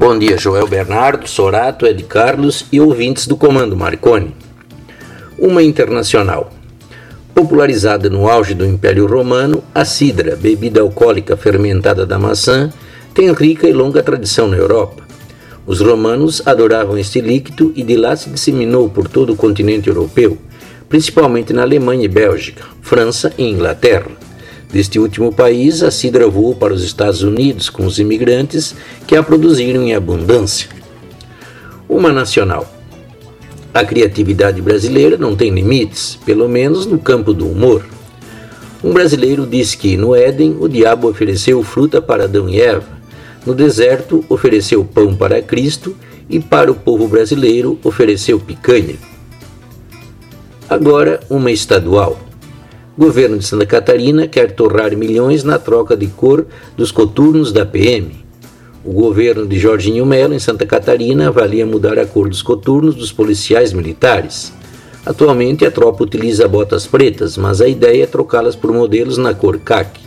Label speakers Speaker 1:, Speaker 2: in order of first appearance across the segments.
Speaker 1: Bom dia, Joel Bernardo, Sorato, Ed Carlos e ouvintes do Comando Marconi. Uma internacional. Popularizada no auge do Império Romano, a cidra, bebida alcoólica fermentada da maçã, tem rica e longa tradição na Europa. Os romanos adoravam este líquido e de lá se disseminou por todo o continente europeu, principalmente na Alemanha e Bélgica, França e Inglaterra. Deste último país, a cidra voou para os Estados Unidos com os imigrantes que a produziram em abundância. Uma nacional. A criatividade brasileira não tem limites, pelo menos no campo do humor. Um brasileiro disse que no Éden o diabo ofereceu fruta para Adão e Eva, no deserto ofereceu pão para Cristo e para o povo brasileiro ofereceu picanha. Agora uma estadual. O governo de Santa Catarina quer torrar milhões na troca de cor dos coturnos da PM. O governo de Jorginho Melo, em Santa Catarina, avalia mudar a cor dos coturnos dos policiais militares. Atualmente, a tropa utiliza botas pretas, mas a ideia é trocá-las por modelos na cor caqui.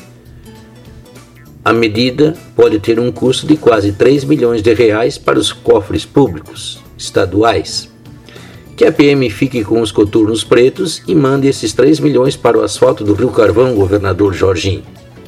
Speaker 1: A medida pode ter um custo de quase 3 milhões de reais para os cofres públicos estaduais. Que a PM fique com os coturnos pretos e mande esses 3 milhões para o asfalto do Rio Carvão, governador Jorginho.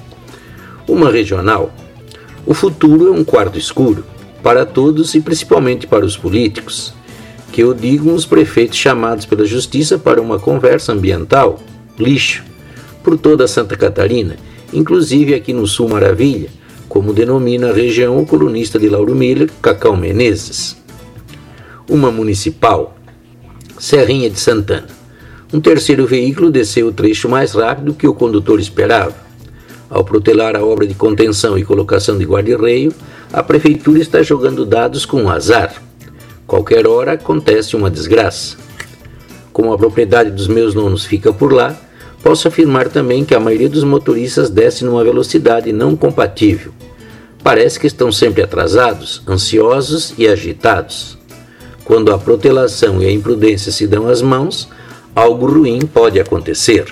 Speaker 1: Uma regional. O futuro é um quarto escuro, para todos e principalmente para os políticos. Que o digam os prefeitos chamados pela Justiça para uma conversa ambiental, lixo, por toda Santa Catarina, inclusive aqui no Sul Maravilha, como denomina a região o colunista de Lauro Miller, Cacau Menezes. Uma municipal. Serrinha de Santana. Um terceiro veículo desceu o trecho mais rápido que o condutor esperava. Ao protelar a obra de contenção e colocação de guarda-reio, a prefeitura está jogando dados com azar. Qualquer hora acontece uma desgraça. Como a propriedade dos meus nonos fica por lá, posso afirmar também que a maioria dos motoristas desce numa velocidade não compatível. Parece que estão sempre atrasados, ansiosos e agitados. Quando a protelação e a imprudência se dão as mãos, algo ruim pode acontecer.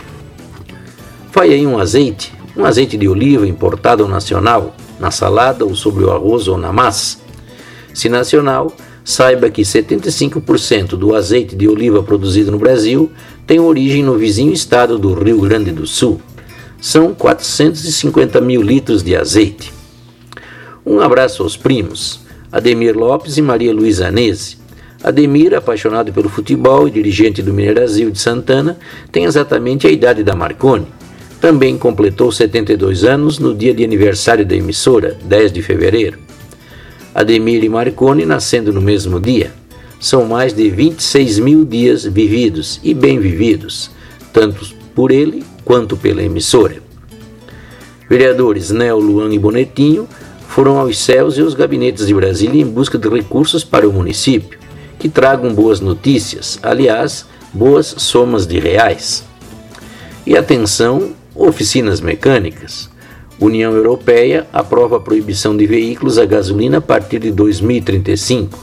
Speaker 1: Vai aí um azeite de oliva importado ou nacional, na salada ou sobre o arroz ou na massa. Se nacional, saiba que 75% do azeite de oliva produzido no Brasil tem origem no vizinho estado do Rio Grande do Sul. São 450 mil litros de azeite. Um abraço aos primos, Ademir Lopes e Maria Luísa Anese. Ademir, apaixonado pelo futebol e dirigente do Minerasil de Santana, tem exatamente a idade da Marconi. Também completou 72 anos no dia de aniversário da emissora, 10 de fevereiro. Ademir e Marconi nascendo no mesmo dia. São mais de 26 mil dias vividos e bem vividos, tanto por ele quanto pela emissora. Vereadores Nel, Luan e Bonetinho foram aos céus e aos gabinetes de Brasília em busca de recursos para o município, que tragam boas notícias, aliás, boas somas de reais. E atenção, oficinas mecânicas. União Europeia aprova a proibição de veículos a gasolina a partir de 2035.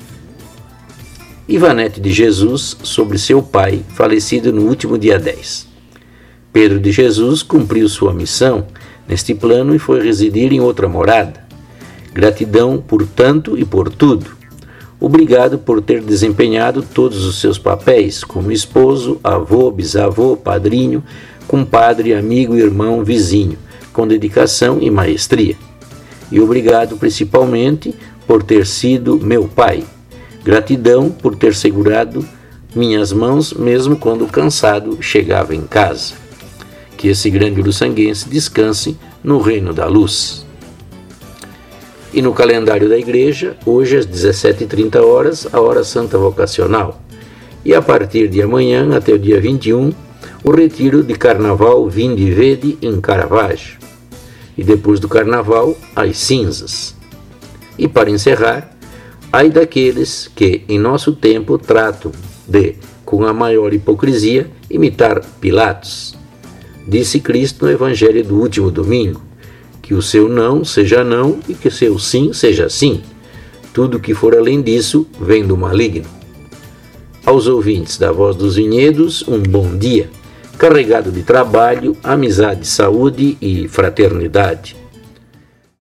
Speaker 1: Ivanete de Jesus sobre seu pai, falecido no último dia 10. Pedro de Jesus cumpriu sua missão neste plano e foi residir em outra morada. Gratidão por tanto e por tudo. Obrigado por ter desempenhado todos os seus papéis como esposo, avô, bisavô, padrinho, compadre, amigo, irmão, vizinho, com dedicação e maestria. E obrigado principalmente por ter sido meu pai. Gratidão por ter segurado minhas mãos mesmo quando cansado chegava em casa. Que esse grande uruçanguense descanse no reino da luz. E no calendário da igreja, hoje às 17h30, a hora santa vocacional. E a partir de amanhã até o dia 21, o retiro de carnaval Vinde Vede em Caravaggio. E depois do carnaval, as cinzas. E para encerrar, ai daqueles que, em nosso tempo, tratam de, com a maior hipocrisia, imitar Pilatos. Disse Cristo no Evangelho do último domingo, que o seu não seja não e que o seu sim seja sim. Tudo que for além disso vem do maligno. Aos ouvintes da Voz dos Vinhedos, um bom dia, carregado de trabalho, amizade, saúde e fraternidade.